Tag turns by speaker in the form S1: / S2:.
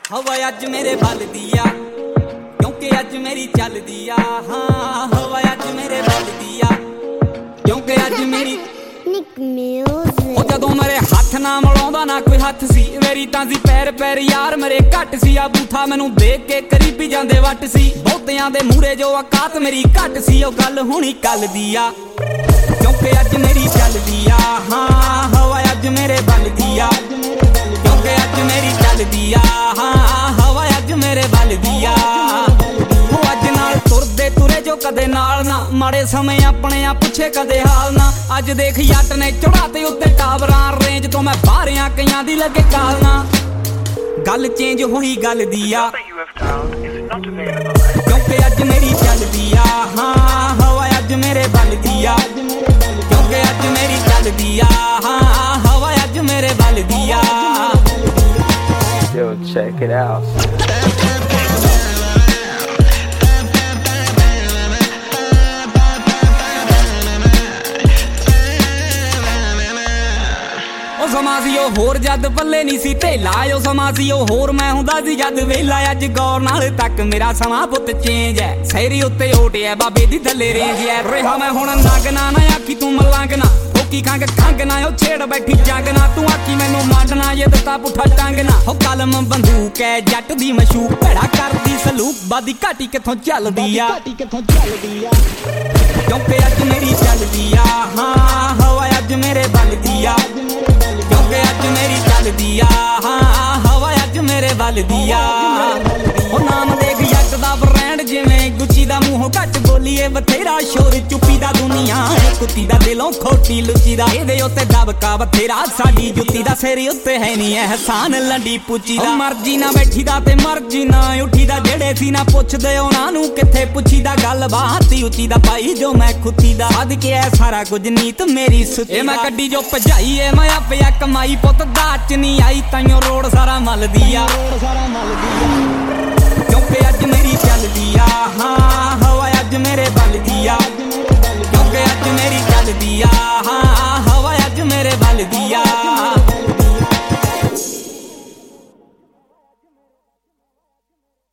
S1: हवा अज मेरे बलदी आ क्योंकि अज मेरी चलदी आ। हाँ हवा अज मेरे बलदी आ क्योंकि अज मेरी जदों मेरे हथ ना मिलाउंदा ना कोई हथ सी मेरी तां सी पैर पैर यार मेरे घट सी आ बूथा मैनू देख के करी पी जांदे वट सी बहुतियां दे मूहरे जो औकात मेरी घट सी ओ गल हुणी कल दी आ क्योंकि अज मेरी चलदी आ। हाँ हवा अज मेरे बलदी आ क्योंकि अज मेरी चलदी आ। हाँ हवा अज मेरे बलदी आ अज नाल तुरदे तुरे जो कदे नाल ना माड़े समय अपने आ पुछे कदे हाल ना अज देख जट ने चढ़ाते उत्ते टावरां रेंज तो मैं बाहर आ कईयां दी लगे काल ना गल चेंज होई गल दी आ क्योंकि अज मेरी चलदी आ। हाँ हवा अज मेरे बलदी आ क्योंकि अज मेरी चलदी आ। हाँ हवा अज मेरे बलदी आ।
S2: Yo, check it out.
S1: ਸਮਾਂ ਸੀ ਉਹ ਹੋਰ ਜਦ ਪੱਲੇ ਨਹੀਂ ਸੀ ਢੇਲਾ ਉਹ ਸਮਾਂ ਸੀ ਉਹ ਹੋਰ ਮੈਂ ਹੁੰਦਾ ਸੀ ਜਦ ਵੇਲਾ ਅੱਜ ਗੌਰ ਨਾਲ ਤੱਕ ਮੇਰਾ ਸਮਾਂ ਪੁੱਤ ਚੇਂਜ ਹੈ ਸੈਰੀ ਉੱਤੇ ਓਟਿਆ ਬਾਬੇ ਦੀ ਥੱਲੇ ਰੇਂਜ ਹੈ ਰਿਹਾ ਮੈਂ ਹੁਣ ਨਗਨਾ ਨਾ ਆਖੀ ਤੂੰ ਮਲੰਗਣਾ ਫੋਕੀ ਖੰਗ ਖੰਗ ਨਾ ਉਹ ਛੇੜ ਬੈਠੀ ਜੰਗ ਨਾ ਤੂੰ ਆਖੀ ਮੈਨੂੰ ਮੰਡਣਾ ਜੇ ਦਿੱਤਾ ਪੁੱਠਾ ਟੰਗ ਨਾ ਉਹ ਕਲਮ ਬੰਦੂਕ ਹੈ ਜੱਟ ਦੀ ਮਸ਼ੂਕ ਭੜਾ ਕਰਦੀ ਸਲੂਕ ਬਾਦੀ ਘਾਟੀ ਕਿੱਥੋਂ ਚੱਲਦੀ ਆ ਕਿਉਂਕਿ ਅੱਜ ਮੇਰੀ ਚੱਲਦੀ ਆ। ਹਾਂ ਹਵਾ ਅੱਜ ਮੇਰੇ ਬਲਦੀ ਆ क्योंकि अज मेरी चलदी आ। हाँ हवा अज मेरे बलदी आ ओ नाम देख जट दा ब्रांड जिवें गुची दा मूंहों घट बोलीए बथेरा शोर चुप्पी दा दुनिया है कुत्ती दा दिलों खोटी लुची दा इहदे उत्ते दबका बथेरा साडी जुत्ती दा सिर उत्ते है नी एहसान लंडी पुची दा मर्जी ना बैठी दा ते मर्जी ना उठी दा जेड़े सी ना पुछदे उहनां नूं किथे पुछी दा गल बात ही उची दा पाई जो मैं खुती दा अद के है सारा कुछ नीत मेरी सुती मैं कड्डी जो भजाई है मैं आपे कमाई पुत दाच नहीं आई ताइयों रोड सारा मलदी आ क्योंकि अज मेरी चलदी आ। हाँ हवा अज मेरे बलदी आ क्योंकि अज मेरी चलदी आ।